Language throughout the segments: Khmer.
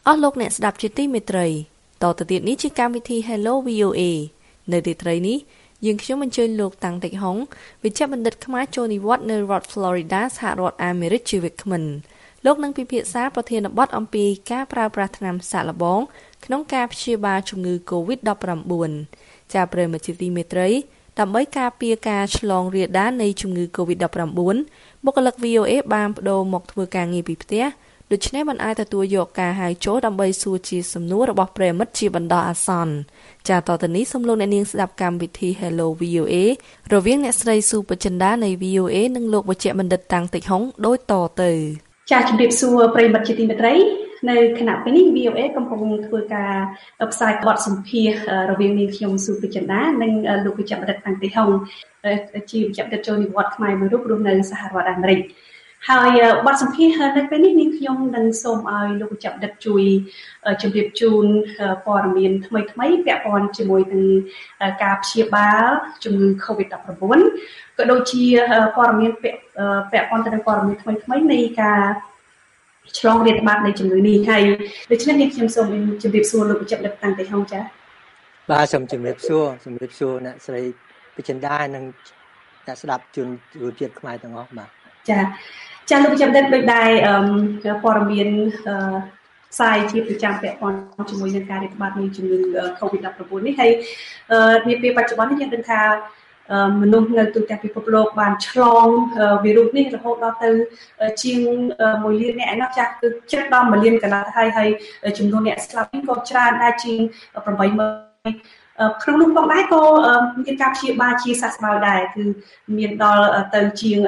អស់លោកអ្នកស្ដាប់ជាទីមេត្រីតទៅទៀតនេះជាកម្មវិធី Hello VOA នៅទីត្រីនេះយើងខ្ញុំអញ្ជើញលោកតាំងតិចហុងវិជ្ជបណ្ឌិតខ្មែរចូលនិវត្តន៍នៅរដ្ឋ Florida សហរដ្ឋអាមេរិកជាវាគ្មិនលោកនឹងពិភាក្សាប្រធានបទអំពីការប្រើប្រាស់ថ្នាំសាកល្បងក្នុងការព្យាបាលជំងឺ COVID-19 ចាប្រិមជាទីមេត្រីដើម្បីការពារការឆ្លងរាលដាលនៃជំងឺ COVID-19 បុគ្គលិក VOA បានបដូរមកធ្វើការងារពីផ្ទះដូច្នេះមិនអាចទទួលយកការហៅចូលដើម្បីសួរជាសំណួររបស់ប្រិមិត្តជាបណ្ដោះអាសន្នចាតទៅនេះសូមលោកអ្នកនាងស្ដាប់កម្មវិធី Hello VOA រវាងអ្នកស្រីស៊ូបចិន្តានៃ VOA និងលោកវិជ្ជបណ្ឌិតតាំងតិចហុងដូចតទៅចាជំរាបសួរប្រិមិត្តជាទីមេត្រីនៅគណៈពេលនេះ VOA កំពុងធ្វើការផ្សាយបទសម្ភាសន៍រវាងនាងខ្ញុំស៊ូបចិន្តានិងលោកវិជ្ជបណ្ឌិតតាំងតិចហុងជាវិជ្ជបណ្ឌិតចូលនិវត្តន៍ខ្មែរមួយរូបរស់នៅសហរដ្ឋអាមេរិកហើយបទសម្ភាសន៍នៅពេលនេះនាងខ្ញុំនឹងសូមឲ្យលោកវិជ្ជបណ្ឌិតជួយជម្រាបជូនព័ត៌មានថ្មីៗពាក់ព័ន្ធជាមួយនឹងការព្យាបាលជំងឺ COVID-19 ក៏ដូចជាព័ត៌មានពាក់ព័ន្ធទៅនឹងព័ត៌មានថ្មីៗនៃការឆ្លងរាតត្បាតនៃជំងឺនេះហើយដូច្នេះនាងខ្ញុំសូមជម្រាបសួរលោកវិជ្ជបណ្ឌិតតាំងតិចហុងចា៎បាទសូមជម្រាបសួរអ្នកស្រីវិជ្ជបណ្ឌិតនិងអ្នកស្ដាប់ជនជាតិខ្មែរទាំងអស់បាទចាលោកវិជ្ជបណ្ឌិតដូចដែរព័ត៌មានផ្សាយជាប្រចាំពាក់ព័ន្ធជាមួយនឹងការរាតត្បាតនៃជំងឺ COVID-19 នេះហើយនាពេលបច្ចុប្បន្ននេះយើងដឹងថាមនុស្សនៅទូទាំងពិភពលោកបានឆ្លងវីរុសនេះរហូតដល់ទៅជាង1លានអ្នកឯណោះចាស់គឺជិតដល់1លានកន្លះហើយចំនួនអ្នកស្លាប់នេះក៏ច្រើនដែរជាង80000ក្នុងនោះផងដែរក៏មានការព្យាបាលជាសះស្បើយដែរគឺមានដល់ទៅជាង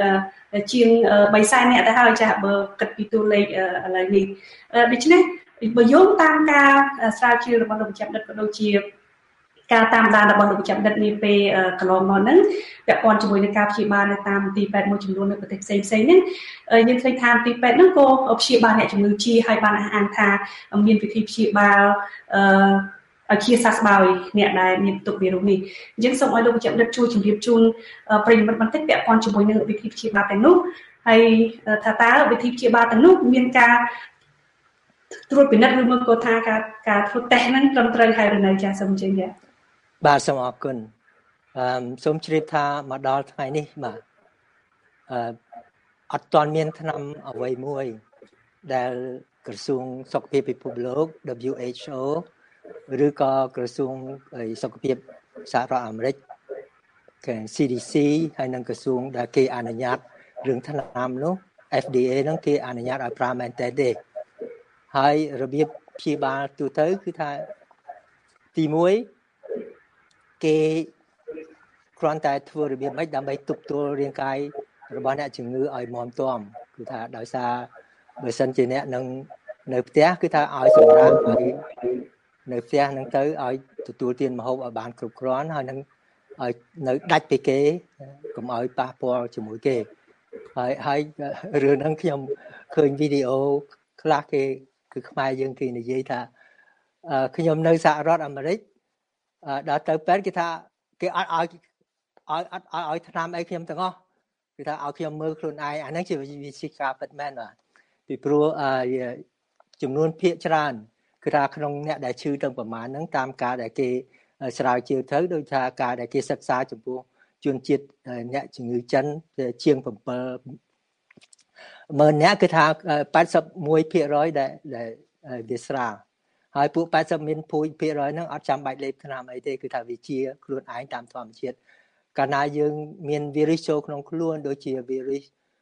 300,000នាក់ទៅហើយចាស់បើគិតពីតួលេខឥឡូវនេះដូច្នេះបើយោងតាមការស្រាវជ្រាវរបស់លោកវិជ្ជបណ្ឌិតក៏ដូចជាការតាមដានរបស់លោកវិជ្ជបណ្ឌិតនាពេលកន្លងមកហ្នឹងពាក់ព័ន្ធជាមួយនឹងការព្យាបាលនៅតាមទីពេទ្យមួយចំនួននៅប្រទេសផ្សេងៗហ្នឹងយើងឃើញថាទីពេទ្យហ្នឹងក៏ព្យាបាលអ្នកជំងឺជាហើយបានអះអាងថាមានវិធីព្យាបាលឲ្យជាសះស្បើយអ្នកដែលមានទុកវីរុសនេះអញ្ចឹងសូមឲ្យលោកវិជ្ជបណ្ឌិតជួយជម្រាបជូនប្រិយមិត្តបន្តិចពាក់ព័ន្ធជាមួយនឹងវិធីព្យាបាលទាំងនោះហើយថាតើវិធីព្យាបាលទាំងនោះមានការត្រួតពិនិត្យឬមកក៏ថាការធ្វើតេស្តហ្នឹងត្រឹមត្រូវហើយឬនៅចាសូមអញ្ជើញចាបាទសូមអរគុណសូមជ្រាបថាមកដល់ថ្ងៃនេះបាទអត់ទាន់មានថ្នាំអ្វីមួយដែលក្រសួងសុខភាពពិភពលោក WHO ឬក៏ក្រសួងសុខភាពសហរដ្ឋអាមេរិកគឺ CDC ហើយនិងក្រសួងដែលគេអនុញ្ញាតរឿងថ្នាំនោះ FDA ហ្នឹងគេអនុញ្ញាតឲ្យប្រើមែនទេហើយរបៀបព្យាបាលទូទៅគឺថាទី1គេគ្រាន់តែធ្វើរបៀបម៉េចដើម្បីទប់ទល់រាងកាយរបស់អ្នកជំងឺឲ្យមាំទាំគឺថាដោយសារបើសិនជាអ្នកនឹងនៅផ្ទះគឺថាឲ្យសម្រាប់ឲ្យនៅផ្ទះហ្នឹងទៅឲ្យទទួលទានម្ហូបឲ្យបានគ្រប់គ្រាន់ហើយនឹងឲ្យនៅដាច់ពីគេកុំឲ្យប៉ះពាល់ជាមួយគេហើយរឿងហ្នឹងខ្ញុំឃើញវីដេអូខ្លះគេគឺខ្មែរយើងគេនិយាយថាខ្ញុំនៅសហរដ្ឋអាមេរិកដល់ទៅពេទ្យគេថាគេអត់ឲ្យថ្នាំអីខ្ញុំទាំងអស់គេថាឲ្យខ្ញុំមើលខ្លួនឯងអាហ្នឹងជាវិជាការពិតមែនបាទពីព្រោះចំនួនភាគច្រើនគឺថាក្នុងអ្នកដែលឈឺទាំងប្រមាណហ្នឹងតាមការដែលគេស្រាវជ្រាវទៅដូចថាការដែលគេសិក្សាចំពោះជនជាតិអ្នកជំងឺចិនជាង7ម៉ឺនអ្នកគឺថា 81% ដែលវាស្រាលហើយពួក 80% ហ្នឹងអត់ចាំបាច់លេបថ្នាំអីទេគឺថាវាជាខ្លួនឯងតាមធម្មជាតិកាលណាយើងមានវីរុសចូលក្នុងខ្លួនដូចជាវីរុស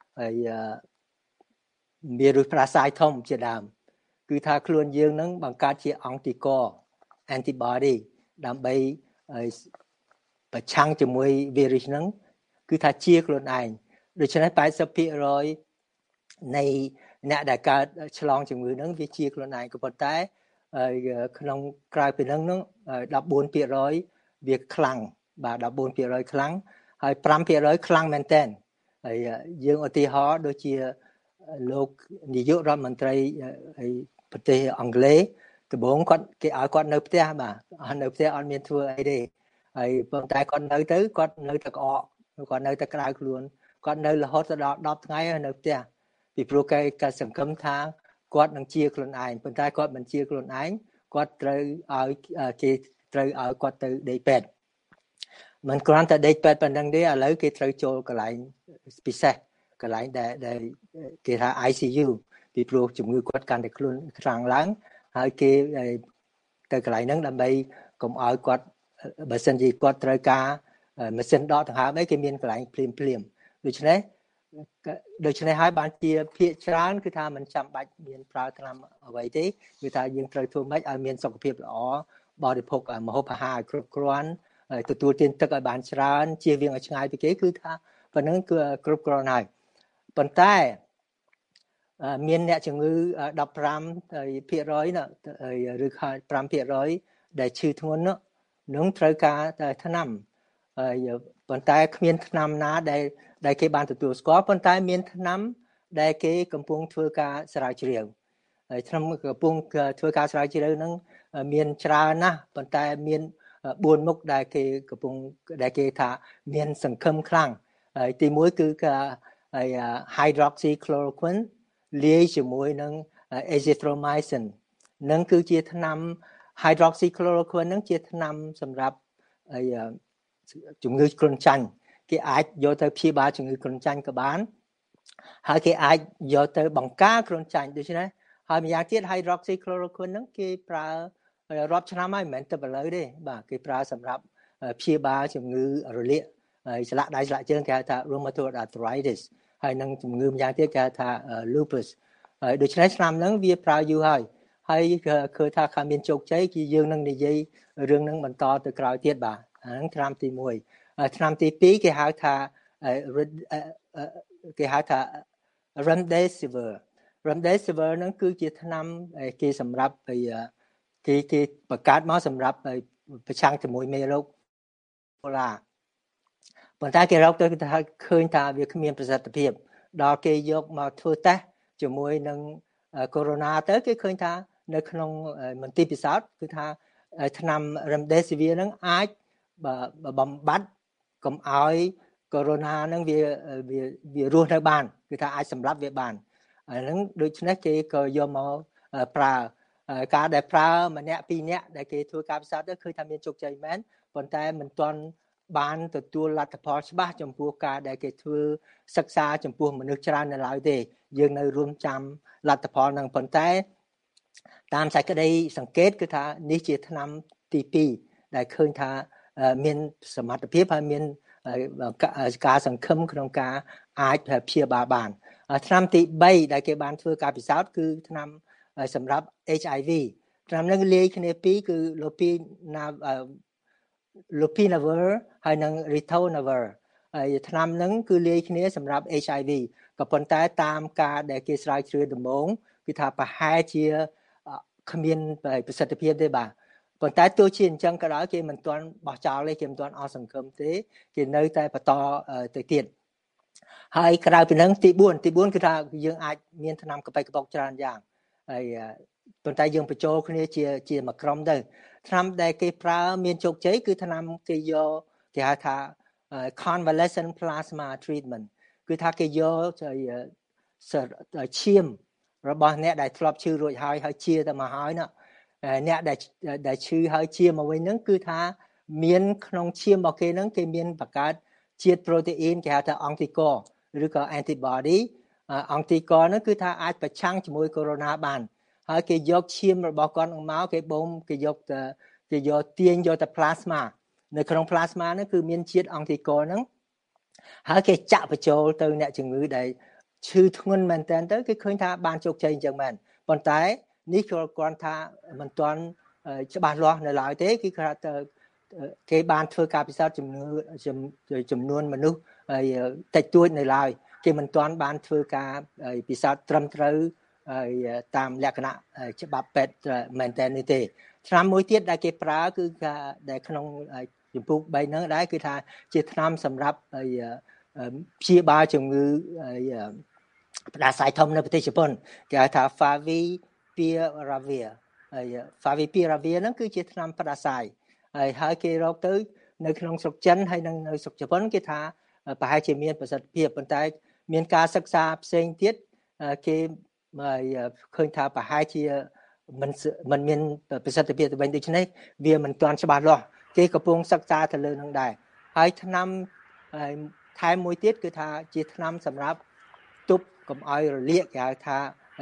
ផ្ដាសាយធំជាដើមគឺថាខ្លួនយើងនឹងបង្កើតជាអង្គទីក antibody ដើម្បីប្រឆាំងជាមួយវីរុសហ្នឹងគឺថាជាខ្លួនឯងដូច្នេះ 80% នៃអ្នកដែលកើតឆ្លងជំងឺហ្នឹងវាជាខ្លួនឯងក៏ប៉ុន្តែក្នុងក្រៅពីហ្នឹង 14% វាខ្លាំងបាទ 14% ខ្លាំងហើយ 5% ខ្លាំងមែនតើហើយយើងឧទាហរណ៍ដូចជាលោកនាយករដ្ឋមន្ត្រីប្រទេសអង់គ្លេសដំបូងគេឲ្យគាត់នៅផ្ទះបាទនៅផ្ទះអត់មានធ្វើអីទេហើយប៉ុន្តែគាត់នៅទៅគាត់នៅតែក្អកគាត់នៅតែក្តៅខ្លួនគាត់នៅរហូតដល់10ថ្ងៃនៅផ្ទះពីព្រោះគេសង្ឃឹមថាគាត់នឹងជាខ្លួនឯងប៉ុន្តែគាត់មិនជាខ្លួនឯងគាត់ត្រូវឲ្យគេត្រូវឲ្យគាត់ទៅដេកពេទ្យមិនគ្រាន់តែដេកពេទ្យប៉ុណ្ណឹងទេឥឡូវគេត្រូវចូលកន្លែងពិសេសកន្លែងដែលគេថា ICU ពីព្រោះជំងឺគាត់កាន់តែខ្លួនខ្លាំងឡើងហើយគេទៅកន្លែងហ្នឹងដើម្បីកុំឲ្យគាត់បើសិនជាគាត់ត្រូវការម៉ាស៊ីនដកដង្ហើមអីគេមានកន្លែងភ្លាមដូច្នេះហើយបានជាភាគច្រើនគឺថាមិនចាំបាច់មានប្រើថ្នាំអ្វីទេគឺថាយើងត្រូវធ្វើម៉េចឲ្យមានសុខភាពល្អបរិភោគម្ហូបអាហារឲ្យគ្រប់គ្រាន់ទទួលទានទឹកឲ្យបានច្រើនជៀសវាងឲ្យឆ្ងាយពីគេគឺថាប៉ុណ្ណឹងគឺគ្រប់គ្រាន់ហើយប៉ុន្តែមានអ្នកជំងឺ 15% ឬ 5% ដែលឈឺធ្ងន់នឹងត្រូវការថ្នាំប៉ុន្តែគ្មានថ្នាំណាដែលគេបានទទួលស្គាល់ប៉ុន្តែមានថ្នាំដែលគេកំពុងធ្វើការស្រាវជ្រាវហើយថ្នាំកំពុងធ្វើការស្រាវជ្រាវហ្នឹងមានច្រើនណាស់ប៉ុន្តែមាន4មុខដែលគេថាមានសង្ឃឹមខ្លាំងហើយទី1គឺhydroxychloroquine លាយជាមួយនឹង azithromycin នឹងគឺជាថ្នាំ hydroxychloroquine នឹងជាថ្នាំសម្រាប់ជំងឺគ្រុនចាញ់គេអាចយកទៅព្យាបាលជំងឺគ្រុនចាញ់ក៏បានហើយគេអាចយកទៅបង្ការគ្រុនចាញ់ដូច្នេះហើយម្យ៉ាងទៀត hydroxychloroquine នឹងគេប្រើរាប់ឆ្នាំហើយមិនមែនទៅឥឡូវទេបាទគេប្រើសម្រាប់ព្យាបាលជំងឺរលាកហើយស្លាកដៃស្លាកជើងគេហៅថា rheumatoid arthritis ហើយនឹងជំងឺម្យ៉ាងទៀតគេហៅថា lupus ហើយដូច្នេះឆ្នាំហ្នឹងវាប្រើយូរហើយឃើញថាមានជោគជ័យគឺយើងនឹងនិយាយរឿងហ្នឹងបន្តទៅក្រោយទៀតបាទហ្នឹងឆ្នាំទី1ឆ្នាំទី2គេហៅថា remdesivir ហ្នឹងគឺជាថ្នាំគេសម្រាប់គេបង្កើតមកសម្រាប់ប្រឆាំងជាមួយមេរោគកូឡាប៉ុន្តែគេរកទៅគេថាឃើញថាវាគ្មានប្រសិទ្ធភាពដល់គេយកមកធ្វើតេស្តជាមួយនឹងកូវីដ ទៅគេឃើញថានៅក្នុងមន្ទីរពិសោធន៍គឺថាថ្នាំ remdesivir ហ្នឹងអាចបំបត្តិកុំឲ្យកូវីដហ្នឹងវារស់នៅបានគឺថាអាចសម្លាប់វាបានហ្នឹងដូច្នេះគេក៏យកមកប្រើការដែលប្រើម្នាក់ពីរនាក់ដែលគេធ្វើការពិសោធន៍ទៅឃើញថាមានជោគជ័យមែនប៉ុន្តែមិនទាន់បានទទួលលទ្ធផលច្បាស់ចំពោះការដែលគេធ្វើសិក្សាចំពោះមនុស្សច្រើននៅឡើយទេយើងនៅរួមចាំលទ្ធផលនឹងប៉ុន្តែតាមសេចក្តីសង្កេតគឺថានេះជាថ្នាំទី2ដែលឃើញថាមានសមត្ថភាពហើយមានការសង្ឃឹមក្នុងការអាចព្យាបាលបានថ្នាំទី3ដែលគេបានធ្វើការពិសោធន៍គឺថ្នាំសម្រាប់ HIV ថ្នាំនឹងលាយគ្នាពីរគឺ lopinavir ហើយនិង ritonavir ហើយថ្នាំនឹងគឺលាយគ្នាសម្រាប់ HIV ក៏ប៉ុន្តែតាមការដែលគេស្រាវជ្រាវដំបូងគឺថាប្រហែលជាគ្មានប្រសិទ្ធភាពទេបាទប៉ុន្តែទោះជាអញ្ចឹងក៏ដោយគេមិនទាន់បោះចោលទេគេមិនទាន់អស់សង្ឃឹមទេគេនៅតែបន្តទៅទៀតហើយក្រៅពីហ្នឹងទី4គឺថាយើងអាចមានថ្នាំកប៉ិកប៉ុកច្រើនយ៉ាងហើយប៉ុន្តែយើងបញ្ចូលគ្នាជាមួយក្រុមទៅថ្នាំដែលគេប្រើមានជោគជ័យគឺថ្នាំគេយកគេហៅថា convalescent plasma treatment គឺថាគេយកឈាមរបស់អ្នកដែលធ្លាប់ឈឺរួចហើយជាទៅមកហើយណាអ្នកដែលឈឺហើយជាមកវិញហ្នឹងគឺថាមានក្នុងឈាមរបស់គេហ្នឹងគេមានបង្កើតជាតិប្រូតេអ៊ីនគេហៅថា anticorps ឬក៏ antibody anticorps ហ្នឹងគឺថាអាចប្រឆាំងជាមួយកូវីដបានហើយគេយកឈាមរបស់គាត់មកគេបូមគេយកទាញយកទៅ plasma នៅក្នុង plasma ហ្នឹងគឺមានជាតិ anticorps ហ្នឹងហើយគេចាក់បញ្ចូលទៅអ្នកជំងឺដែលឈឺធ្ងន់មែនតើទៅគេឃើញថាបានជោគជ័យអញ្ចឹងមែនប៉ុន្តែនេះគាត់ថាមិនទាន់ច្បាស់លាស់នៅឡើយទេគឺថាគេបានធ្វើការពិសោធន៍ចំនួនមនុស្សតិចតួចនៅឡើយគេមិនទាន់បានធ្វើការពិសោធន៍ត្រឹមត្រូវតាមលក្ខណៈច្បាប់ពេទ្យមែនតើនេះទេថ្នាំមួយទៀតដែលគេប្រើគឺដែលក្នុងចម្ពោះ3ហ្នឹងដែរគឺថាជាថ្នាំសម្រាប់ព្យាបាលជំងឺផ្ដាសាយធំនៅប្រទេសជប៉ុនគេហៅថា Favipiravir ហើយ Favipiravir ហ្នឹងគឺជាថ្នាំផ្ដាសាយហើយគេរកទៅនៅក្នុងស្រុកចិនហើយនៅស្រុកជប៉ុនគេថាប្រហែលជាមានប្រសិទ្ធភាពប៉ុន្តែមានការសិក្សាផ្សេងទៀតគេឃើញថាប្រហែលជាมันមានប្រសិទ្ធភាពទៅវិញដូច្នេះវាមិនទាន់ច្បាស់លាស់គេកំពុងសិក្សាទៅលើនឹងដែរហើយថ្នាំថែមមួយទៀតគឺថាជាថ្នាំសម្រាប់ទប់កុំឲ្យរលាកគេហៅថា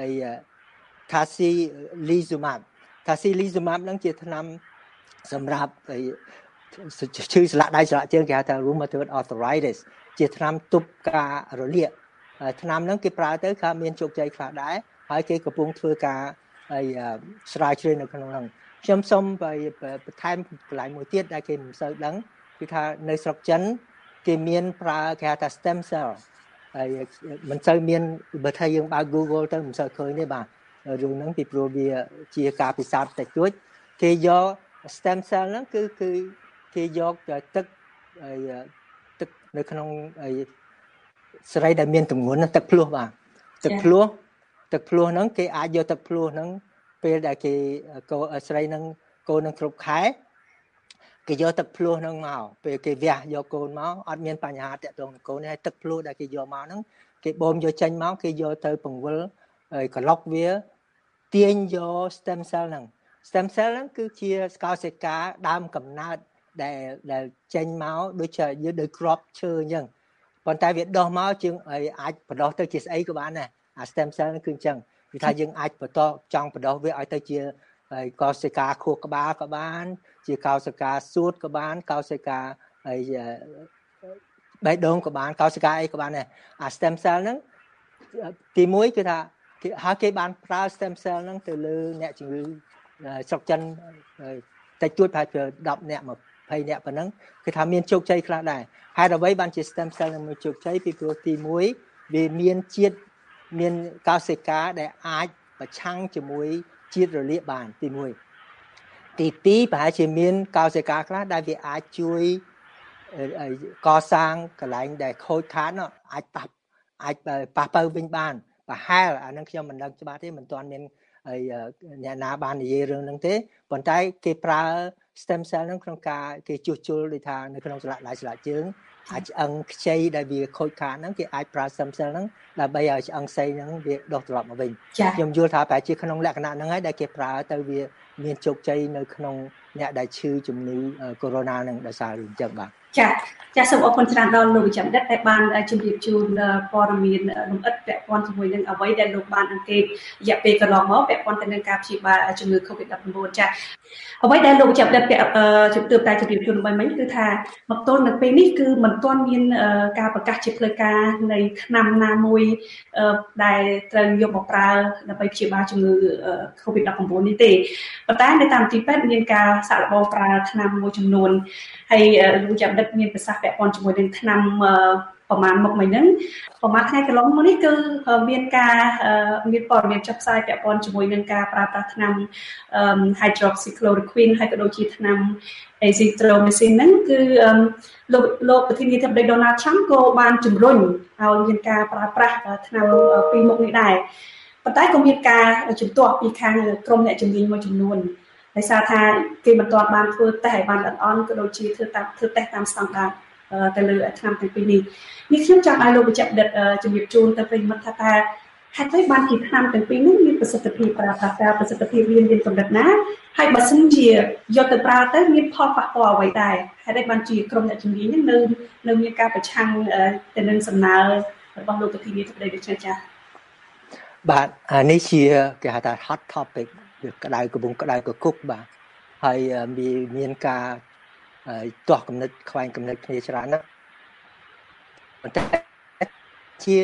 Tocilizumab ហ្នឹងជាថ្នាំសម្រាប់ឈឺស្លាកដៃស្លាកជើងគេហៅថា rheumatoid arthritis ជាថ្នាំទប់ការរលាកថ្នាំហ្នឹងគេប្រើទៅក៏មានជោគជ័យខ្លះដែរហើយគេកំពុងធ្វើការស្រាវជ្រាវនៅក្នុងហ្នឹងខ្ញុំសូមបន្ថែមកន្លែងមួយទៀតដែលគេមិនសូវដឹងគឺថានៅស្រុកចិនគេមានប្រើគេហៅថា stem cell ហើយមិនសូវមានបើថាយើងបើក Google ទៅមិនសូវឃើញទេបាទរឿងហ្នឹងពីព្រោះវាជាការពិសោធន៍តិចតួចគេយក stem cell ហ្នឹងគឺគេយកទឹកនៅក្នុងស្រីដែលមានទម្ងន់ទឹកភ្លោះបាទទឹកភ្លោះហ្នឹងគេអាចយកទឹកភ្លោះហ្នឹងពេលដែលគេស្រីហ្នឹងកូននឹងគ្រប់ខែគេយកទឹកភ្លោះហ្នឹងមកពេលគេវះយកកូនមកអត់មានបញ្ហាតាក់ទងនឹងកូនទេហើយទឹកភ្លោះដែលគេយកមកហ្នឹងគេបូមយកចេញមកគេយកទៅពង្វិលហើយកន្លុកវាទាញយក stem cell ហ្នឹងគឺជាស្កោសិកាដើមកំណើតដែលចេញមកដូចដោយគ្រាប់ឈើអញ្ចឹងប៉ុន្តែវាដោះមកជាងអាចបដោះទៅជាស្អីក៏បានដែរអា stem cell ហ្នឹងគឺអញ្ចឹងគឺថាយើងអាចបន្តចង់បដោះវាឲ្យទៅជាកោសិកាខួរក្បាលក៏បានជាកោសិកាសួតក៏បានកោសិកាបេះដូងក៏បានកោសិកាអីក៏បានដែរអា stem cell ហ្នឹងទី1គឺថាគេបានប្រើ stem cell ហ្នឹងទៅលើអ្នកជំងឺស្រុកចិនតិចតួចប្រហែលជា10នាក់20នាក់ប៉ុណ្ណឹងគឺថាមានជោគជ័យខ្លះដែរហើយអ្វីបានជា stem cell នឹងមានជោគជ័យពីព្រោះទី1វាមានជាតិមានកោសិកាដែលអាចប្រឆាំងជាមួយជាតិរលាកបានទី1ទី2ប្រហែលជាមានកោសិកាខ្លះដែលវាអាចជួយកសាងកន្លែងដែលខូចខាតអាចប៉ះទៅវិញបានប្រហែលអានឹងខ្ញុំមិនដឹងច្បាស់ទេមិនទាន់មានអ្នកណាបាននិយាយរឿងហ្នឹងទេប៉ុន្តែគេប្រើ stem cell ហ្នឹងក្នុងការគេជួសជុលដូចថានៅក្នុងស្លាកដៃស្លាកជើងអាចឆ្អឹងខ្ចីដែលវាខូចខាតហ្នឹងគេអាចប្រើ stem cell ហ្នឹងដើម្បីឲ្យឆ្អឹងខ្ចីហ្នឹងវាដុះត្រឡប់មកវិញខ្ញុំយល់ថាប្រហែលជាក្នុងលក្ខណៈហ្នឹងហើយដែលគេប្រើទៅវាមានជោគជ័យនៅក្នុងអ្នកដែលឈឺជំងឺ corona ហ្នឹងដោយសាររឿងចឹងបាទចាសូមអរគុណច្រើនដល់លោកវិជ្ជបណ្ឌិតដែលបានជម្រាបជូនព័ត៌មានលម្អិតពាក់ព័ន្ធជាមួយនឹងអ្វីដែលលោកបានអង្កេតរយៈពេលកន្លងមកពាក់ព័ន្ធទៅនឹងការព្យាបាលជំងឺ COVID-19 ចាអ្វីដែលលោកវិជ្ជបណ្ឌិតជំរាបតែជម្រាបជូនមិញគឺថាមកទល់នៅពេលនេះគឺមិនទាន់មានការប្រកាសជាផ្លូវការនៃថ្នាំណាមួយដែលត្រូវយកមកប្រើដើម្បីព្យាបាលជំងឺ COVID-19 នេះទេប៉ុន្តែនៅតាមទីពេទ្យមានការសាកល្បងប្រើថ្នាំមួយចំនួនហើយលោកវិជ្ជបណ្ឌិតមានប្រសាសន៍ពាក់ព័ន្ធជាមួយនឹងថ្នាំប្រមាណមុខមិញហ្នឹងប្រហែលថ្ងៃកន្លងមកនេះគឺមានព័ត៌មានចុះផ្សាយពាក់ព័ន្ធជាមួយនឹងការប្រើប្រាស់ថ្នាំ hydroxychloroquine ហើយក៏ដូចជាថ្នាំ azithromycin ហ្នឹងគឺលោកប្រធានាធិបតី Donald Trump ក៏បានជំរុញឲ្យមានការប្រើប្រាស់ថ្នាំពីរមុខនេះដែរប៉ុន្តែក៏មានការជំទាស់ពីខាងក្រុមអ្នកជំនាញមួយចំនួនដោយសារថាគេមិនទាន់បានធ្វើតេស្តឲ្យបានល្អិតល្អន់ក៏ដូចជាធ្វើតេស្តតាមស្តង់ដារទៅលើថ្នាំទាំងពីរនេះខ្ញុំចង់ឲ្យលោកវិជ្ជបណ្ឌិតជំរាបជូនទៅប្រិយមិត្តថាហេតុអ្វីបានជាថ្នាំទាំងពីរនេះមានប្រសិទ្ធភាពប្រើប្រាស់តើប្រសិទ្ធភាពមានកម្រិតណាហើយបើសិនជាយកទៅប្រើទៅមានផលប៉ះពាល់អ្វីដែរហេតុអីបានជាក្រុមអ្នកជំនាញនេះនៅមានការប្រឆាំងទៅនឹងសំណើរបស់លោកប្រធានាធិបតីដូចនេះចា៎បាទនេះជាគេហៅថា hot topic ក្តៅកំពុងក្តៅកគុកបាទហើយមានការទាស់គំនិតខ្វែងគំនិតគ្នាច្រើនណាស់ប៉ុន្តែជា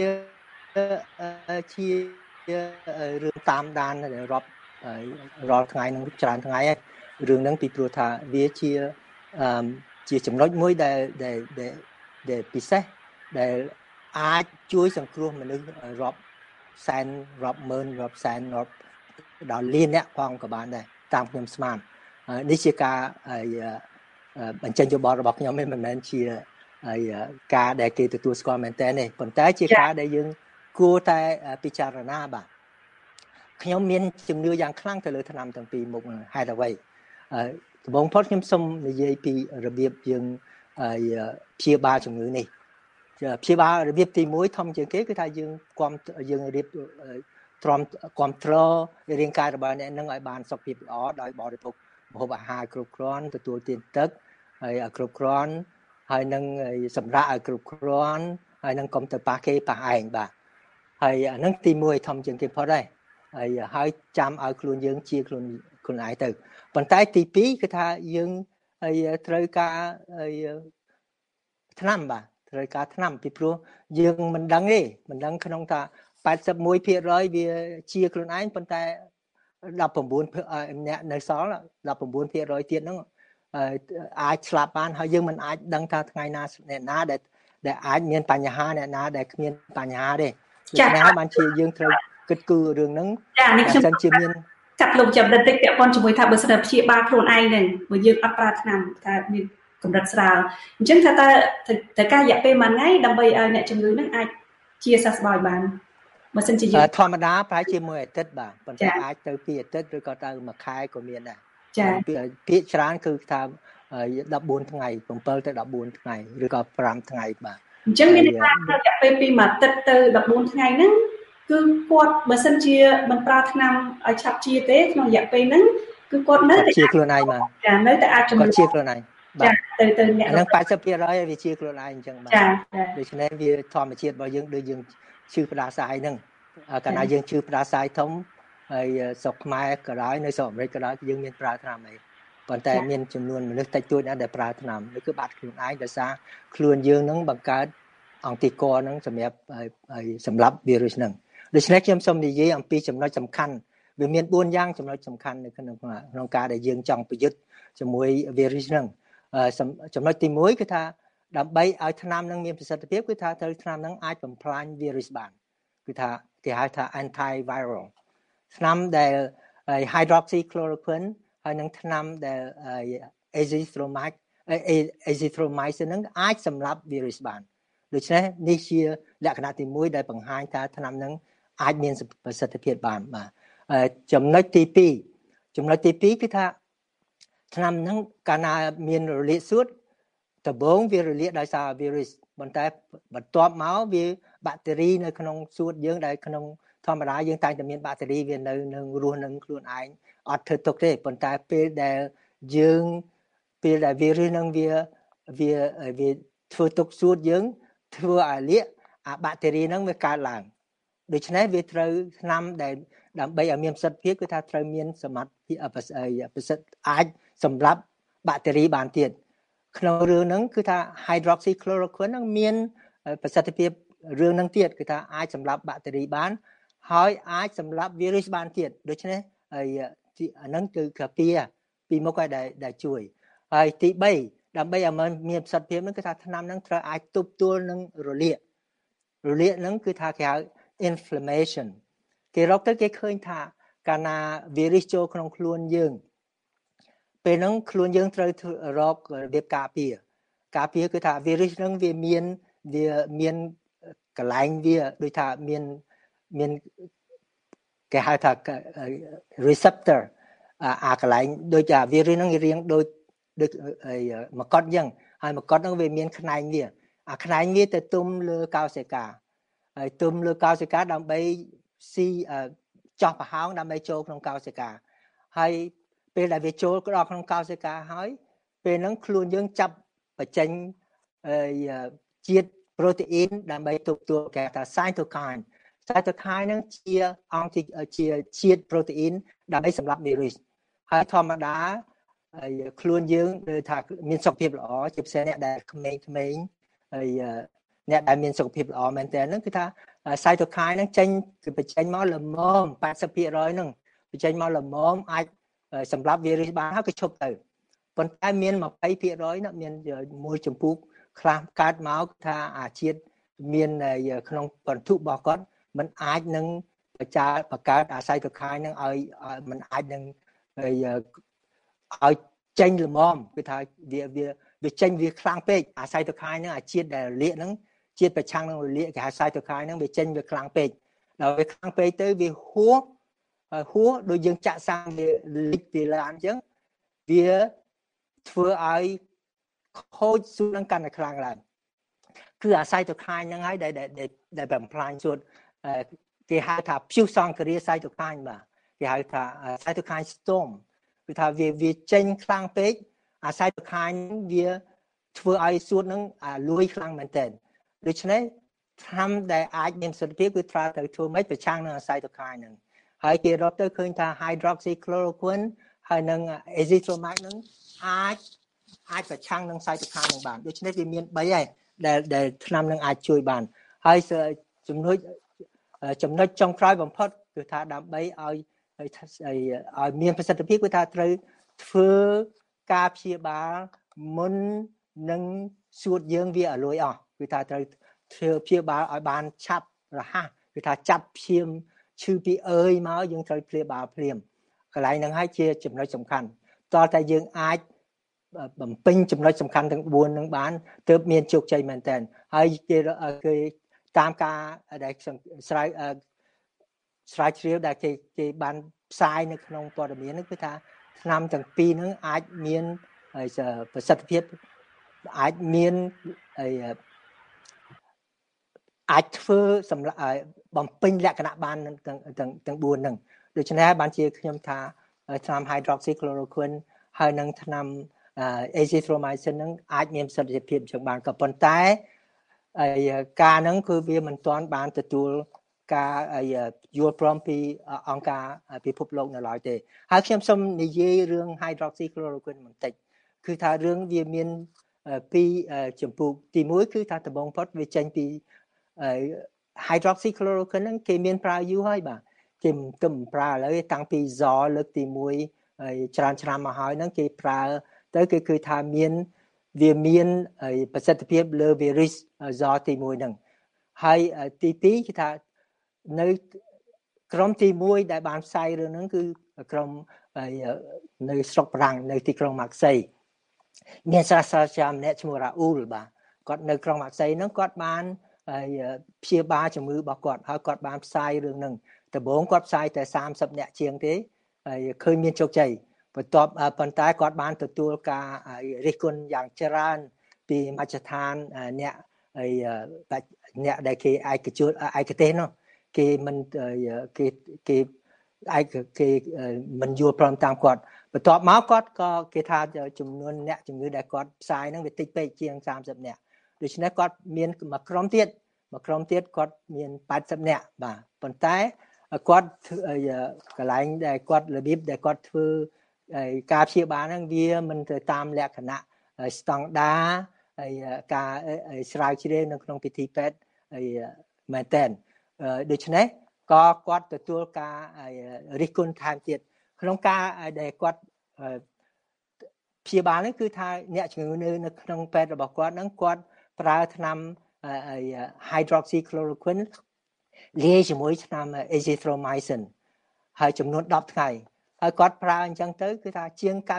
រឿងតាមដានរាប់រាល់ថ្ងៃនឹងច្រើនថ្ងៃហើយរឿងហ្នឹងពីព្រោះថាវាជាចំណុចមួយដែលពិសេសដែលអាចជួយសង្គ្រោះមនុស្សរាប់សែនរាប់ម៉ឺនរាប់សែនរាប់ដល់លានអ្នកផងក៏បានដែរតាមខ្ញុំស្មាននេះជាការបញ្ចេញយោបល់របស់ខ្ញុំមិនមែនជាការដែលគេទទួលស្គាល់មែនតើនេះប៉ុន្តែជាការដែលយើងគួរតែពិចារណាបាទខ្ញុំមានជំនឿយ៉ាងខ្លាំងទៅលើថ្នាំទាំងពីរមុខហេតុអ្វីដំបូងផុតខ្ញុំសូមនិយាយពីរបៀបយើងព្យាបាលជំងឺនេះព្យាបាលរបៀបទី1ធំជាងគេគឺថាយើងរៀបទ្រាំគ្រប់គ្រងរាងកាយរបស់អ្នកនឹងឲ្យបានសុខភាពល្អដោយបរិភោគម្ហូបអាហារគ្រប់គ្រាន់ទទួលទានទឹកហើយគ្រប់គ្រាន់ហើយនឹងសម្រាប់ឲ្យគ្រប់គ្រាន់ហើយនឹងកុំទៅប៉ះគេប៉ះឯងបាទហើយអានឹងទី1ធំជាងគេផុតហើយចាំឲ្យខ្លួនយើងជាខ្លួនឯងទៅប៉ុន្តែទី2គឺថាយើងត្រូវការថ្នាំបាទត្រូវការថ្នាំពីព្រោះយើងមិនដឹងទេមិនដឹងក្នុងថា81%វាជាខ្លួនឯងប៉ុន្តែ19អ្នកនៅសល់19%ទៀតហ្នឹងអាចស្លាប់បានហើយយើងមិនអាចដឹងថាថ្ងៃណាអ្នកណាដែលអាចមានបញ្ហាអ្នកណាដែលគ្មានបញ្ហាទេដូច្នេះហើយបានជាយើងត្រូវគិតគូររឿងហ្នឹងនេះខ្ញុំជាមានកាត់លោកចំណិតតិចពាក់ព័ន្ធជាមួយថាបើសិនព្យាបាលខ្លួនឯងហ្នឹងបើយើងអត់ប្រើថ្នាំថាមានកម្រិតស្រាលអញ្ចឹងថាតើត្រូវការរយៈពេលមួយថ្ងៃដើម្បីឲ្យអ្នកជំងឺហ្នឹងអាចជាសះស្បើយបានបើសិនជាយើងធម្មតាប្រហែលជាមួយអាទិត្យបាទប៉ុន្តែអាចទៅ2អាទិត្យឬក៏ទៅមួយខែក៏មានដែរចា៎ពាក្យច្រើនគឺថា14ថ្ងៃ7ទៅ14ថ្ងៃឬក៏5ថ្ងៃបាទអញ្ចឹងមានការរយៈពេលពីមួយអាទិត្យទៅ14ថ្ងៃហ្នឹងគឺគាត់បើសិនជាមិនប្រើថ្នាំឲ្យឆាប់ជាទេក្នុងរយៈពេលហ្នឹងគឺគាត់នៅតែជាខ្លួនឯងបាទចានៅតែអាចជំនួសជាខ្លួនឯងបាទទៅអ្នកហ្នឹង80%វាជាខ្លួនឯងអញ្ចឹងបាទដូច្នេះវាធម្មជាតិរបស់យើងដូចយើងឈឺផ្ដាសាយហ្នឹងកាលណាយើងឈឺផ្ដាសាយធំហើយស្រុកខ្មែរក៏ដោយនៅស្រុកអាមេរិកក៏ដោយយើងមានប្រើថ្នាំអីប៉ុន្តែមានចំនួនមនុស្សតិចតួចណាស់ដែលប្រើថ្នាំនេះគឺបាត់ខ្លួនឯងដោយសារខ្លួនយើងហ្នឹងបង្កើតអង់ទីកហ្នឹងសម្រាប់វីរុសហ្នឹងដូច្នេះខ្ញុំសូមនិយាយអំពីចំណុចសំខាន់វាមាន4យ៉ាងចំណុចសំខាន់នៅក្នុងការដែលយើងចង់ប្រយុទ្ធជាមួយវីរុសហ្នឹងចំណុចទី1គឺថាដើម្បីឲ្យថ្នាំហ្នឹងមានប្រសិទ្ធភាពគឺថាត្រូវថ្នាំហ្នឹងអាចបំផ្លាញវីរុសបានគឺថាគេហៅថា antiviral ថ្នាំដែល hydroxychloroquine ហើយនឹងថ្នាំដែល azithromycin ហ្នឹងអាចសម្លាប់វីរុសបានដូច្នេះនេះជាលក្ខណៈទី1ដែលបង្ហាញថាថ្នាំហ្នឹងអាចមានប្រសិទ្ធភាពបានបាទចំណុចទី2គឺថាថ្នាំហ្នឹងកាលណាមានរលាកសួតដំបូងវារលាកដោយសារវីរុសប៉ុន្តែបន្ទាប់មកវាបាក់តេរីនៅក្នុងសួតយើងដែលក្នុងធម្មតាយើងតែងតែមានបាក់តេរីវានៅរស់នឹងខ្លួនឯងអត់ធ្វើទុកទេប៉ុន្តែពេលដែលវីរុសនឹងវាធ្វើទុកសួតយើងធ្វើឲ្យលាកអាបាក់តេរីហ្នឹងវាកើតឡើងដូច្នេះវាត្រូវថ្នាំដែលដើម្បីឲ្យមានប្រសិទ្ធភាពគឺថាត្រូវមានសមត្ថភាពប្រសិទ្ធអាចសម្រាប់បាក់តេរីបានទៀតក្នុងរឿងហ្នឹងគឺថា hydroxychloroquine ហ្នឹងមានប្រសិទ្ធភាពរឿងហ្នឹងទៀតគឺថាអាចសម្រាប់បាក់តេរីបានហើយអាចសម្រាប់វីរុសបានទៀតដូច្នេះអាហ្នឹងគឺពីមុខឲ្យដែលជួយហើយទី3ដើម្បីឲ្យមានប្រសិទ្ធភាពហ្នឹងគឺថាថ្នាំហ្នឹងត្រូវអាចទប់ទល់នឹងរលាកហ្នឹងគឺថាគេហៅ inflammation គេរកទៅគេឃើញថាកាលណាវីរុសចូលក្នុងខ្លួនយើងពេលហ្នឹងខ្លួនយើងត្រូវរករបៀបការពារគឺថាវីរុសហ្នឹងវាមានកន្លែងវាដូចថាមានគេហៅថា receptor អាកន្លែងដូចវីរុសហ្នឹងរៀងដូចមកុដអញ្ចឹងហើយមកុដហ្នឹងវាមានខ្នែងវាអាខ្នែងវាទៅទុំលើកោសិកាហើយទុំលើកោសិកាដើម្បីចោះប្រហោងដើម្បីចូលក្នុងកោសិកាហើយពេលដែលវាចូលដល់ក្នុងកោសិកាហើយពេលហ្នឹងខ្លួនយើងចាប់បញ្ចេញជាតិប្រូតេអ៊ីនដើម្បីទប់ទល់គេថា cytokine ហ្នឹងជាជាតិប្រូតេអ៊ីនដើម្បីសម្លាប់វីរុសហើយធម្មតាខ្លួនយើងថាមានសុខភាពល្អជាពិសេសអ្នកដែលក្មេងហើយអ្នកដែលមានសុខភាពល្អមែនតើហ្នឹងគឺថា cytokine ហ្នឹងបញ្ចេញមកល្មម 80% ហ្នឹងបញ្ចេញមកល្មមអាចសម្រាប់វីរុសបានហើយក៏ឈប់ទៅប៉ុន្តែមាន 20% ណាមានមួយចម្ពោះខ្លះកើតមកថាអាជាតិមានក្នុងពិន្ទុរបស់គាត់มันអាចនឹងបង្កើតអា cytokine ហ្នឹងឲ្យมันអាចនឹងឲ្យចេញល្មមគឺថាវាចេញវាខ្លាំងពេកអា cytokine ហ្នឹងអាជាតិដែលរលាកហ្នឹងជាតិប្រឆាំងនឹងរលាកគេហៅ cytokine ហ្នឹងវាចេញវាខ្លាំងពេកដល់វាខ្លាំងពេកទៅវាហួសដូចយើងចាក់សាំងវាលិចវាឡើងអញ្ចឹងវាធ្វើឲ្យខូចសួតនឹងកាន់តែខ្លាំងឡើងគឺអា cytokine ហ្នឹងហើយដែលបំផ្លាញសួតគេហៅថាព្យុះសង្គ្រាម cytokine បាទគេហៅថា cytokine storm គឺថាវាចេញខ្លាំងពេកអា cytokine វាធ្វើឲ្យសួតនឹងលួយខ្លាំងមែនទែនដូច្នេះថ្នាំដែលអាចមានប្រសិទ្ធភាពគឺត្រូវទៅធ្វើម៉េចប្រឆាំងនឹង cytokine ហ្នឹងហើយគេរកទៅឃើញថា hydroxychloroquine ហើយនឹង azithromycin ហ្នឹងអាចប្រឆាំងនឹង cytokine ហ្នឹងបានដូច្នេះវាមាន3ហើយដែលថ្នាំនឹងអាចជួយបានហើយចំណុចចុងក្រោយបំផុតគឺថាដើម្បីឲ្យមានប្រសិទ្ធភាពគឺថាត្រូវធ្វើការព្យាបាលមុននឹងសួតយើងវាឲ្យលួយអស់គឺថាត្រូវធ្វើព្យាបាលឲ្យបានឆាប់រហ័សគឺថាចាប់ព្យាមឈឺពីអើយមកយើងត្រូវព្យាបាលភ្លាមកន្លែងហ្នឹងហើយជាចំណុចសំខាន់តើតែយើងអាចបំពេញចំណុចសំខាន់ទាំង4ហ្នឹងបានទើបមានជោគជ័យមែនតើហើយគេតាមការដែលស្រាវជ្រាវដែលគេបានផ្សាយនៅក្នុងព័ត៌មានហ្នឹងគឺថាថ្នាំទាំងពីរហ្នឹងអាចមានប្រសិទ្ធភាពអាចមានអាចធ្វើសម្រាប់បំពេញលក្ខណៈបានទាំង4ហ្នឹងដូច្នេះបានជាខ្ញុំថាថ្នាំ hydroxychloroquine ហើយនឹងថ្នាំazithromycin ហ្នឹងអាចមានប្រសិទ្ធភាពជាងបានក៏ប៉ុន្តែការហ្នឹងគឺវាមិនទាន់បានទទួលការយល់ព្រមពីអង្គការពិភពលោកនៅឡើយទេហើយខ្ញុំសូមនិយាយរឿង hydroxychloroquine បន្តិចគឺថារឿងវាមានពីរចម្ពោះទី1គឺថាដំបូងផុតវាចេញពីhydroxychloroquine ហ្នឹងគេមានប្រើយូរហើយបាទគេមិនប្រើឥឡូវតាំងពីZORលើកទី1ច្រើនឆ្នាំមកហើយហ្នឹងគេប្រើទៅគឺថាវាមានប្រសិទ្ធភាពលើ virus ZOR ទី1ហ្នឹងហើយទី2គឺថានៅក្រុមទី1ដែលបានផ្សាយរឿងហ្នឹងគឺក្រុមនៅស្រុកបារាំងនៅទីក្រុងម៉ាក់សីមានសាស្ត្រាចារ្យម្នាក់ឈ្មោះរ៉ាអ៊ូលបាទគាត់នៅក្រុងម៉ាក់សីហ្នឹងគាត់បានព្យាបាលជំងឺរបស់គាត់ហើយគាត់បានផ្សាយរឿងហ្នឹងដំបូងគាត់ផ្សាយតែ30នាក់ជាងទេហើយឃើញមានជោគជ័យបន្ទាប់ប៉ុន្តែគាត់បានទទួលការរិះគន់យ៉ាងច្រើនពីមជ្ឈដ្ឋានអ្នកដែលគេឯកទេសនោះគេមិនមិនយល់ព្រមតាមគាត់បន្ទាប់មកគាត់ក៏គេថាចំនួនអ្នកជំងឺដែលគាត់ផ្សាយហ្នឹងវាតិចពេកជាង30នាក់ដូច្នេះគាត់មានមួយក្រុមទៀតគាត់មាន80នាក់បាទប៉ុន្តែគាត់កន្លែងដែលគាត់របៀបដែលគាត់ធ្វើការព្យាបាលហ្នឹងវាមិនទៅតាមលក្ខណៈស្តង់ដារហើយការស្រាវជ្រាវនៅក្នុងពិធីពេទ្យមែនតើដូច្នេះក៏គាត់ទទួលការរិះគន់ថែមទៀតក្នុងការដែលគាត់ព្យាបាលនេះគឺថាអ្នកជំងឺនៅក្នុងពេទ្យរបស់គាត់ហ្នឹងគាត់ប្រើថ្នាំhydroxychloroquine លាយជាមួយថ្នាំ azithromycin ហើយចំនួន10ថ្ងៃហើយគាត់ប្រើអញ្ចឹងទៅគឺថាជាង 90%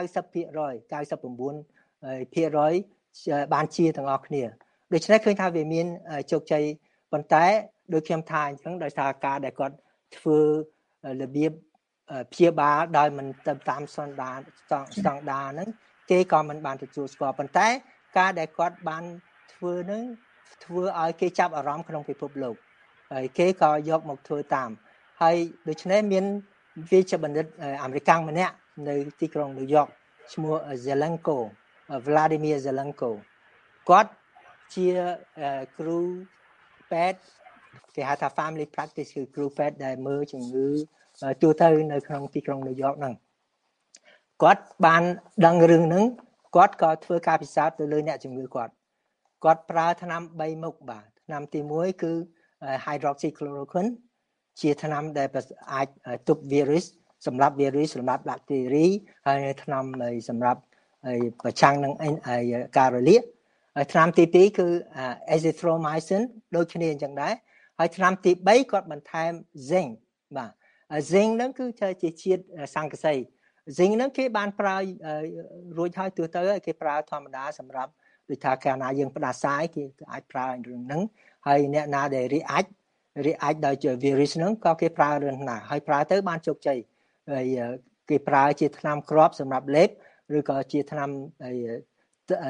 បានជាទាំងអស់គ្នាដូច្នេះឃើញថាវាមានជោគជ័យប៉ុន្តែដូចខ្ញុំថាអញ្ចឹងដោយសារការដែលគាត់ធ្វើរបៀបព្យាបាលដោយមិនទៅតាមស្តង់ដារហ្នឹងគេក៏មិនបានទទួលស្គាល់ប៉ុន្តែការដែលគាត់បានធ្វើហ្នឹងធ្វើឲ្យគេចាប់អារម្មណ៍ក្នុងពិភពលោកហើយគេក៏យកមកធ្វើតាមហើយដូច្នេះមានវិជ្ជបណ្ឌិតអាមេរិកម្នាក់នៅទីក្រុងញូវយ៉កឈ្មោះ Zelenko Vladimir Zelenko គាត់ជាគ្រូពេទ្យគេហៅថា family practice គឺគ្រូពេទ្យដែលមើលជំងឺទូទៅនៅក្នុងទីក្រុងញូវយ៉កហ្នឹងគាត់បានដឹងរឿងហ្នឹងគាត់ក៏ធ្វើការពិសោធន៍ទៅលើអ្នកជំងឺគាត់ប្រើថ្នាំ3មុខបាទថ្នាំទី1គឺ hydroxychloroquine ជាថ្នាំដែលអាចទប់ virus សម្រាប់ bacteria ហើយថ្នាំសម្រាប់ប្រឆាំងនឹងការរលាកហើយថ្នាំទី2គឺ azithromycin ដូចគ្នាអញ្ចឹងដែរហើយថ្នាំទី3គាត់បន្ថែម zinc បាទ zinc ហ្នឹងគឺជាជាតិស័ង្កសី zinc ហ្នឹងគេបានប្រើរួចហើយទូទៅគេប្រើធម្មតាសម្រាប់ដូចថាកាលណាយើងផ្ដាសាយគេអាចប្រើរឿងហ្នឹងហើយអ្នកណាដែលreact ដោយ virus ហ្នឹងក៏គេប្រើរឿងណាហើយប្រើទៅបានជោគជ័យហើយគេប្រើជាថ្នាំគ្រាប់សម្រាប់លេបឬក៏ជាថ្នាំ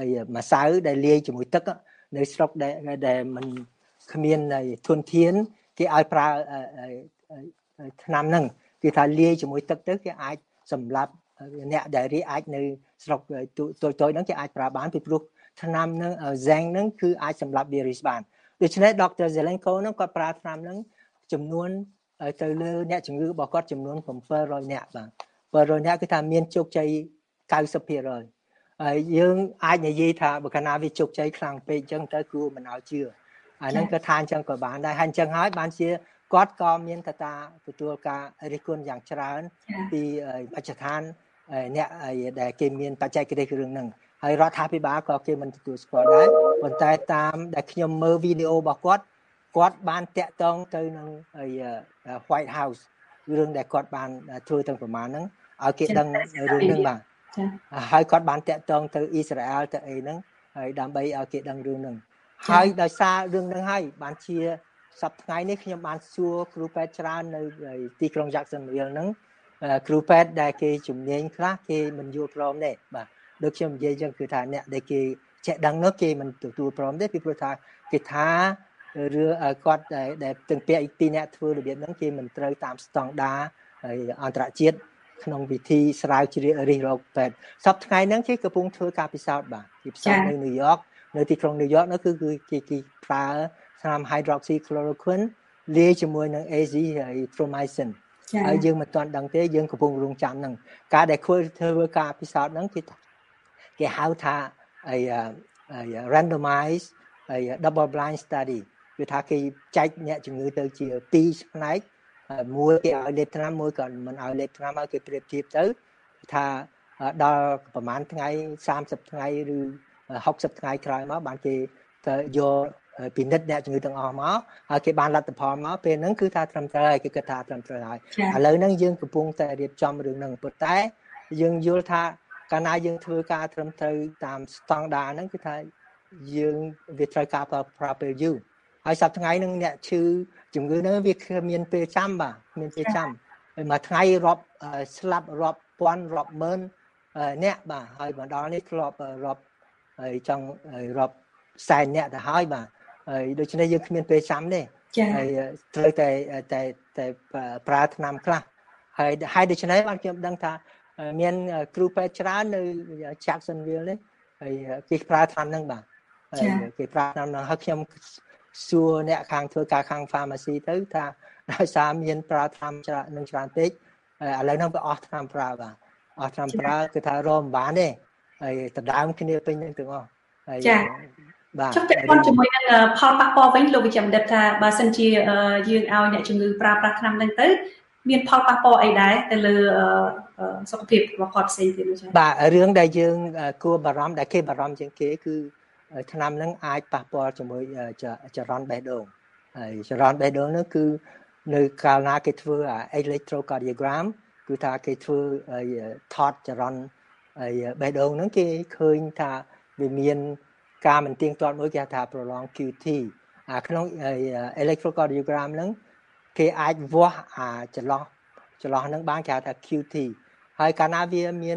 ម្សៅដែលលាយជាមួយទឹកនៅស្រុកដែលមិនគ្មានធនធានគេឲ្យប្រើថ្នាំហ្នឹងគឺថាលាយជាមួយទឹកទៅគេអាចសម្លាប់អ្នកដែលរាអាចនៅស្រុកតូចៗហ្នឹងគេអាចប្រើបានពីព្រោះថ្នាំហ្នឹង Zinc ហ្នឹងគឺអាចសម្លាប់ virus បានដូច្នេះ Dr. Zelenko ហ្នឹងគាត់ប្រើថ្នាំហ្នឹងចំនួនទៅលើអ្នកជំងឺរបស់គាត់ចំនួន700នាក់បាទ700នាក់គឺថាមានជោគជ័យ 90% ហើយយើងអាចនិយាយថាបើកាលណាវាជោគជ័យខ្លាំងពេកអញ្ចឹងទៅគួរមិនឲ្យជឿអាហ្នឹងក៏ថាអញ្ចឹងក៏បានដែរហើយអញ្ចឹងហើយបានជាគាត់ក៏មានកត្តាទទួលការរិះគន់យ៉ាងច្រើនពីបច្ចុប្បន្នអ្នកដែលគេមានបច្ចេកទេសរឿងហ្នឹងហើយរដ្ឋាភិបាលក៏គេមិនទទួលស្គាល់ដែរប៉ុន្តែតាមដែលខ្ញុំមើលវីដេអូរបស់គាត់បានតាក់ទងទៅនឹង White House រឿងដែលគាត់បានធ្វើទាំងប្រមាណហ្នឹងឲ្យគេដឹងរឿងហ្នឹងបាទហើយគាត់បានតាក់ទងទៅអ៊ីស្រាអែលទៅអីហ្នឹងហើយដើម្បីឲ្យគេដឹងរឿងហ្នឹងហើយដោយសាររឿងហ្នឹងហើយបានជាសប្តាហ៍ថ្ងៃនេះខ្ញុំបានសួរគ្រូពេទ្យច្រើននៅទីក្រុង Jacksonville ហ្នឹងគ្រូពេទ្យដែលគេជំនាញខ្លះគេមិនយល់ព្រមទេបាទដូចខ្ញុំនិយាយចឹងគឺថាអ្នកដែលគេចេះដឹងនោះគេមិនទទួលព្រមទេពីព្រោះថាគេថារឿងគាត់ដែលទាំងពាក់ពីអ្នកធ្វើរបៀបហ្នឹងគេមិនត្រូវតាមស្តង់ដារហើយអន្តរជាតិក្នុងវិធីស្រាវជ្រាវរិះរកពេទ្យសប្តាហ៍ថ្ងៃហ្នឹងគេកំពុងធ្វើការពិសោធន៍បាទគេពិសោធន៍នៅ New York នៅទីក្រុង New York នោះគឺគេប្រើថ្នាំ hydroxychloroquine លាយជាមួយនឹង azithromycin ហើយយើងមិនទាន់ដឹងទេយើងកំពុងរងចាំហ្នឹងការដែលធ្វើការពិសោធន៍ហ្នឹងគេហៅថាrandomized double blind study គឺថាគេចែកអ្នកជំងឺទៅជា2ផ្នែកមួយគេឲ្យលេបថ្នាំមួយក៏មិនឲ្យលេបថ្នាំឲ្យគេប្រៀបធៀបទៅថាដល់ប្រហែលថ្ងៃ30ថ្ងៃឬ60ថ្ងៃក្រោយមកបានគេទៅយកពិនិត្យអ្នកជំងឺទាំងអស់មកហើយគេបានលទ្ធផលមកពេលហ្នឹងគឺថាត្រឹមត្រូវហើយគេគិតថាត្រឹមត្រូវហើយឥឡូវហ្នឹងយើងកំពុងតែរៀបចំរឿងហ្នឹងប៉ុន្តែយើងយល់ថាកាលណាយើងធ្វើការត្រឹមត្រូវតាមស្តង់ដារហ្នឹងគឺថាយើងវាត្រូវការប្រើពេលយូរហើយសប្តាហ៍ថ្ងៃហ្នឹងអ្នកឈឺជំងឺហ្នឹងវាមានពេលចាំបាទមានពេលចាំហើយមួយថ្ងៃរាប់ស្លាប់រាប់ពាន់រាប់ម៉ឺនអ្នកបាទហើយមកដល់នេះធ្លាប់រាប់ហើយចង់រាប់សែនអ្នកទៅហើយបាទហើយដូច្នេះយើងគ្មានពេលចាំទេហើយត្រូវតែប្រើថ្នាំខ្លះហើយដូច្នេះបានខ្ញុំដឹងថាមានគ្រូពេទ្យច្រើននៅ Jacksonville នេះហើយគេប្រើថ្នាំហ្នឹងបាទហើយគេប្រើថ្នាំហ្នឹងហើយខ្ញុំសួរអ្នកខាងធ្វើការខាង pharmacy ទៅថាដោយសារមានប្រើថ្នាំច្រើនពេកឥឡូវហ្នឹងវាអស់ថ្នាំប្រើបាទអស់ថ្នាំប្រើគឺថារមបានទេហើយដណ្ដើមគ្នាពេញហ្នឹងទាំងអស់ហើយបាទចុះពាក់ព័ន្ធជាមួយនឹងផលប៉ះពាល់វិញលោកវិជ្ជបណ្ឌិតថាបើសិនជាយើងឲ្យអ្នកជំងឺប្រើប្រាស់ថ្នាំហ្នឹងទៅមានផលប៉ះពាល់អីដែរទៅលើសុខភាពរបស់គាត់ផ្សេងទៀតនោះចា៎បាទរឿងដែលយើងគួរបារម្ភដែលគេបារម្ភជាងគេគឺថ្នាំហ្នឹងអាចប៉ះពាល់ជាមួយចរន្តបេះដូងហើយចរន្តបេះដូងហ្នឹងគឺនៅកាលណាគេធ្វើ electrocardiogram គឺថាគេធ្វើថតចរន្តបេះដូងហ្នឹងគេឃើញថាវាមានការមិនទៀងទាត់មួយគេហៅថា prolonged QT ក្នុង electrocardiogram ហ្នឹងគេអាចវាស់ចន្លោះហ្នឹងបានគេហៅថា QT ហើយកាលណាវាមាន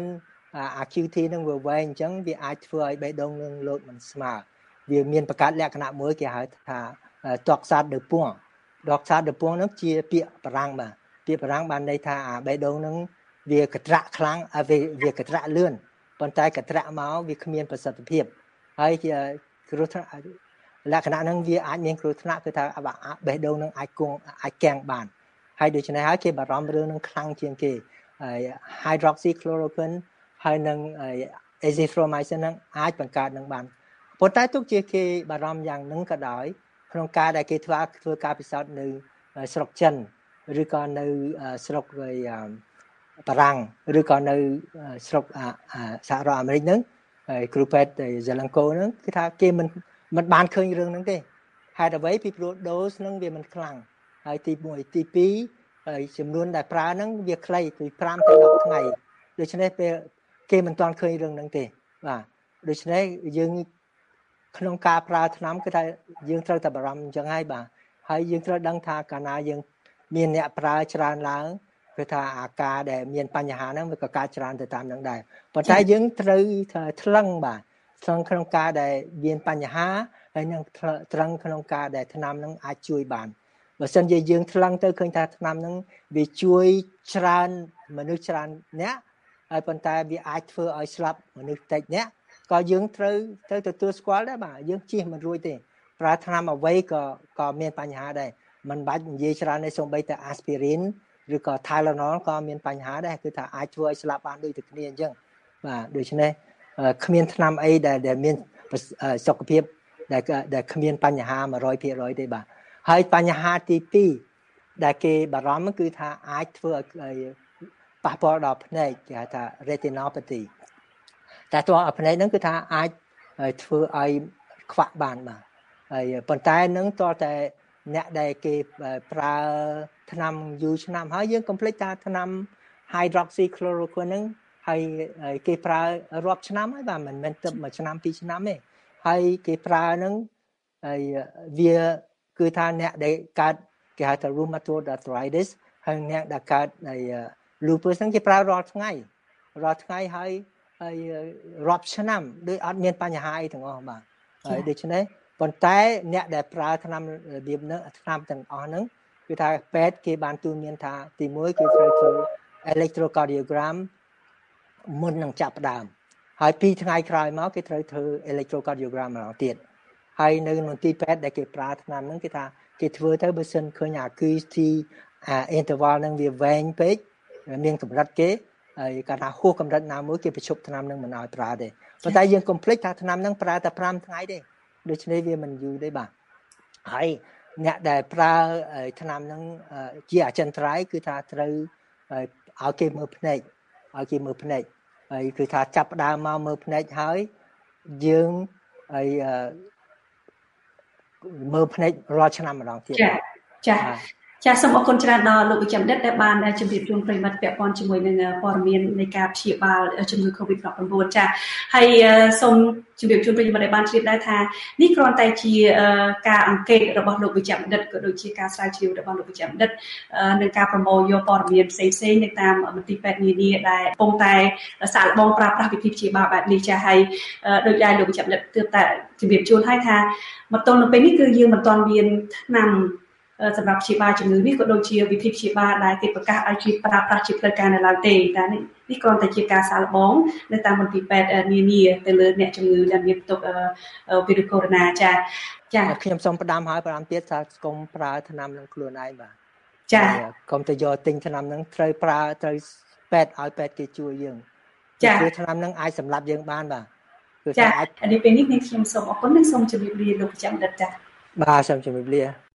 QT ហ្នឹងវាវែងអញ្ចឹងវាអាចធ្វើឲ្យបេះដូងនឹងលោតមិនស្មើវាមានបង្កើតលក្ខណៈមួយគេហៅថាtoxade de points toxade de points ហ្នឹងជាពាក្យបារាំងបាទពាក្យបារាំងបានន័យថាបេះដូងហ្នឹងវាកត្រាក់ខ្លាំងវាកត្រាក់លឿនប៉ុន្តែកត្រាក់មកវាគ្មានប្រសិទ្ធភាពហើយគ្រោះថ្នាក់លក្ខណៈហ្នឹងវាអាចមានគ្រោះថ្នាក់គឺថាបេះដូងហ្នឹងអាចកាំងបានហើយដូច្នេះហើយគេបារម្ភរឿងហ្នឹងខ្លាំងជាងគេហើយ hydroxychloroquine ហើយនឹង azithromycin ហ្នឹងអាចបង្កើតនឹងបានប៉ុន្តែទុកជាគេបារម្ភយ៉ាងហ្នឹងក៏ដោយក្នុងការដែលគេធ្វើការពិសោធន៍នៅស្រុកចិនឬក៏នៅស្រុកបារាំងឬក៏នៅស្រុកសហរដ្ឋអាមេរិកហ្នឹងហើយគ្រូពេទ្យ Zelenko ហ្នឹងគឺថាគេមិនបានឃើញរឿងហ្នឹងទេហេតុអ្វីពីព្រោះ dose ហ្នឹងវាមិនខ្លាំងហើយទី1ទី2ហើយចំនួនដែលប្រើហ្នឹងវាខ្លីពី5ទៅ10ថ្ងៃដូច្នេះពេលគេមិនទាន់ឃើញរឿងហ្នឹងទេបាទដូច្នេះយើងក្នុងការប្រើថ្នាំគឺថាយើងត្រូវតែបារម្ភអញ្ចឹងហើយបាទហើយយើងត្រូវដឹងថាកាលណាយើងមានអ្នកប្រើច្រើនឡើងគឺថាអាការដែលមានបញ្ហាហ្នឹងវាក៏កើតច្រើនទៅតាមហ្នឹងដែរប៉ុន្តែយើងត្រូវថ្លឹងបាទថ្លឹងក្នុងការដែលមានបញ្ហាហើយនឹងថ្លឹងក្នុងការដែលថ្នាំហ្នឹងអាចជួយបានបើសិនជាយើងថ្លឹងទៅឃើញថាថ្នាំហ្នឹងវាជួយច្រើនមនុស្សច្រើនអ្នកហើយប៉ុន្តែវាអាចធ្វើឲ្យស្លាប់មនុស្សតិចអ្នកក៏យើងត្រូវទៅទទួលស្គាល់ដែរបាទយើងជៀសមិនរួចទេប្រើថ្នាំអ្វីក៏មានបញ្ហាដែរមិនបាច់និយាយច្រើនទេសូម្បីតែ aspirin ឬក៏ Tylenol ក៏មានបញ្ហាដែរគឺថាអាចធ្វើឲ្យស្លាប់បានដូចតែគ្នាអញ្ចឹងបាទដូច្នេះគ្មានថ្នាំអីដែលមានសុខភាពដែលគ្មានបញ្ហា 100% ទេបាទហើយបញ្ហាទី2ដែលគេបារម្ភគឺថាអាចធ្វើឲ្យប៉ះពាល់ដល់ភ្នែកគេហៅថា retinopathy តែតើភ្នែកហ្នឹងគឺថាអាចធ្វើឲ្យខ្វាក់បានបាទហើយប៉ុន្តែនឹងតើតែអ្នកដែលគេប្រើថ្នាំយូរឆ្នាំហើយយើងកុំភ្លេចថាថ្នាំ hydroxychloroquine ហ្នឹងហើយគេប្រើរាប់ឆ្នាំហើយបាទមិនមែនទៅមួយឆ្នាំពីរឆ្នាំទេហើយគេប្រើហ្នឹងហើយវាគឺថាអ្នកដែលកើតគេហៅថា rheumatoid arthritis ហើយអ្នកដែលកើតlupus ហ្នឹងគេប្រើរាល់ថ្ងៃហើយរាប់ឆ្នាំដូចអត់មានបញ្ហាអីទាំងអស់បាទហើយដូច្នេះប៉ុន្តែអ្នកដែលប្រើថ្នាំរបៀបហ្នឹងថ្នាំទាំងអស់ហ្នឹងគឺថាពេទ្យគេបានទូន្មានថាទី1គេត្រូវធ្វើ electrocardiogram មុននឹងចាប់ផ្ដើមហើយ2ថ្ងៃក្រោយមកគេត្រូវធ្វើ electrocardiogram ម្ដងទៀតហើយនៅមន្ទីរពេទ្យដែលគេប្រើថ្នាំហ្នឹងគេថាគេធ្វើទៅបើសិនឃើញacuity interval ហ្នឹងវាវែងពេកមានកម្រិតគេហើយគាត់ថាហួសកម្រិតណាមួយគេបញ្ឈប់ថ្នាំហ្នឹងមិនឲ្យប្រើទេប៉ុន្តែយើងកុំភ្លេចថាថ្នាំហ្នឹងប្រើតែ5ថ្ងៃទេដូច្នេះវាមិនយូរទេបាទហើយអ្នកដែលប្រើថ្នាំហ្នឹងជាអចិន្ត្រៃយ៍គឺថាត្រូវឲ្យគេមើលភ្នែកហើយគឺថាចាប់ផ្ដើមមកមើលភ្នែកហើយយើងហើយមើលភ្នែករាល់ឆ្នាំម្ដងទៀតចាសូមអរគុណច្រើនដល់លោកវិជ្ជបណ្ឌិតដែលបានជម្រាបជូនប្រិយមិត្តពាក់ព័ន្ធជាមួយនឹងព័ត៌មាននៃការព្យាបាលជំងឺ COVID-19 ចាហើយសូមជម្រាបជូនប្រិយមិត្តដែលបានជ្រាបដែរថានេះគ្រាន់តែជាការអង្កេតរបស់លោកវិជ្ជបណ្ឌិតក៏ដូចជាការស្រាវជ្រាវរបស់លោកវិជ្ជបណ្ឌិតនឹងការប្រមូលយកព័ត៌មានផ្សេងៗនៅតាមមន្ទីរពេទ្យនានាដែលកំពុងតែសាកល្បងប្រើប្រាស់វិធីព្យាបាលបែបនេះចាហើយដោយដែលលោកវិជ្ជបណ្ឌិតទើបតែជម្រាបជូនឲ្យថាមកទល់នៅពេលនេះគឺយើងមិនទាន់មានថ្នាំសម្រាប់ព្យាបាលជំងឺនេះក៏ដូចជាវិធីព្យាបាលដែលគេប្រកាសឲ្យជួយប្រើប្រាស់ជាផ្លូវការនៅឡើយទេតែនេះគ្រាន់តែជាការសាកល្បងនៅតាមមន្ទីរពេទ្យនានាទៅលើអ្នកជំងឺដែលមានផ្ទុកវីរុសកូវីដ -19 ចាខ្ញុំសូមផ្ដាំឲ្យ5ទៀតថាកុំប្រើថ្នាំនឹងខ្លួនឯងបាទចាកុំទៅយកទិញថ្នាំនឹងត្រូវប្រើត្រូវពេទ្យឲ្យពេទ្យគេជួយយើងគឺថ្នាំនឹងអាចសម្លាប់យើងបានបាទគឺអាចនេះពេលនេះខ្ញុំសូមអរគុណនិងសូមជម្រាបលាលោកវិជ្ជបណ្ឌិតចាបាទសូមជម្រាបលា